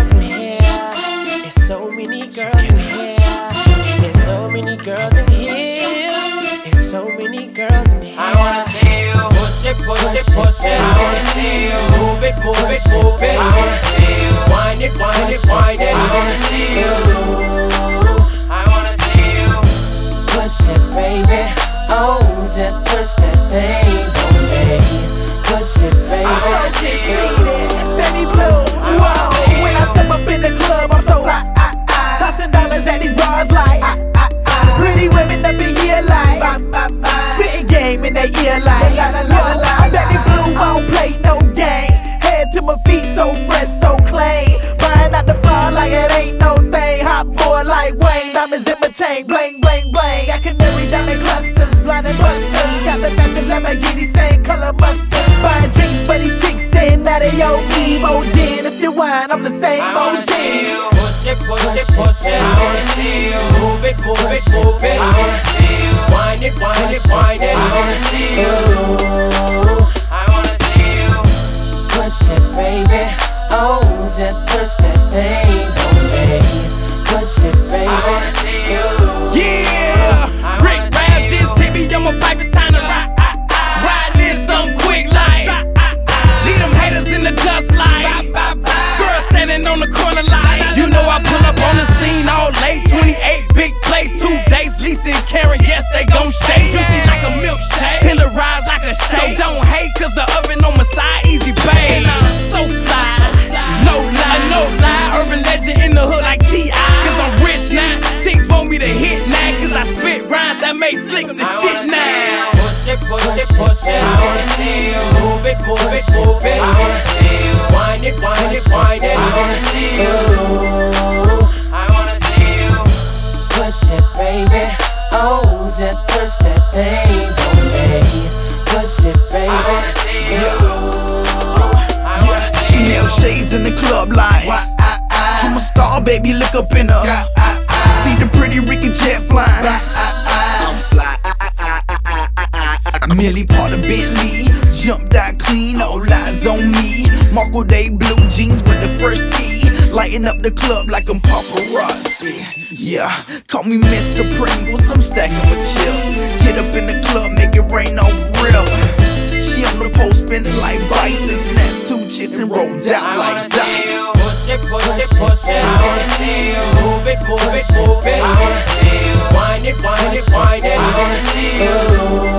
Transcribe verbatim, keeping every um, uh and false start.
girls in here. There's so many girls in here. There's so many girls in here. There's so many girls in here. I wanna see you push it, push it, push it. I wanna see you move it, move it, move it. I wanna see you wind it, wind it, wind it. I wanna see you. I wanna see you push it, baby. Oh, just push that thing on me. Push it, baby. I wanna see you. Baby Blue, whoa. When I step up in the club, I'm so hot. Tossing dollars at these bars like pretty women up in here like spitting game in their ear like yo, Baby Blue won't play no games. Head to my feet so fresh, so clean. Buying out the bar like it ain't no thing. Hot boy like Wayne, diamonds in my chain, bling bling bling. I can every diamond clusters, blinding busters. Got the matching Lamborghini, same color mustard. Buying drinks for these chicks, saying that they O G. Gin, if you wine, I'm the same O G. Push it, push it, push it. I wanna see you move it, move it, move it. I wanna see you wind it, wind it, wind it. I wanna see you. I wanna see you push it, baby. Oh, just push that thing on me. Push it, baby. I wanna see you. Yeah, Rick Rap just hit me. I'm a pipe time to ride. Riding in something quick like. Leave them haters in the dust like. Girl standing on the corner like. You know I pull up on the scene all late. twenty-eight big plates, two days, Lisa and Karen. Yes, they gon' shake. Juicy like a milkshake, tenderized like a shake. So don't hate, cause the oven on my side, easy babe. So fly, no lie, no lie. Urban legend in the hood like T I Cause I'm rich now. Chicks want me to hit now. Cause I spit rhymes that make slick the shit now. Push it, push it, push it. I wanna see you move it, move it, move it. I wanna see you wind it, wind it, wind it. I wanna see you. I wanna see you push it, baby. Oh, just push that thing on me. Push it, baby. I wanna see you. I wanna see Chanel shades in the club like. I'm a star, baby, look up in her. See the pretty Ricky jet flying. I'm fly. Millie part of Bentley, jumped out clean, all eyes on me. Marco Day blue jeans with the first tee, lighting up the club like I'm paparazzi. Yeah, call me Mister Pringles, I'm stacking my chips. Get up in the club, make it rain off real. She on the pole spinning like bison, snatched two chicks and rolled out like dice. Push it, push it, push it. I wanna see you move it, move it, move it. I wanna see you wind it, wind it, wind it. I wanna see you.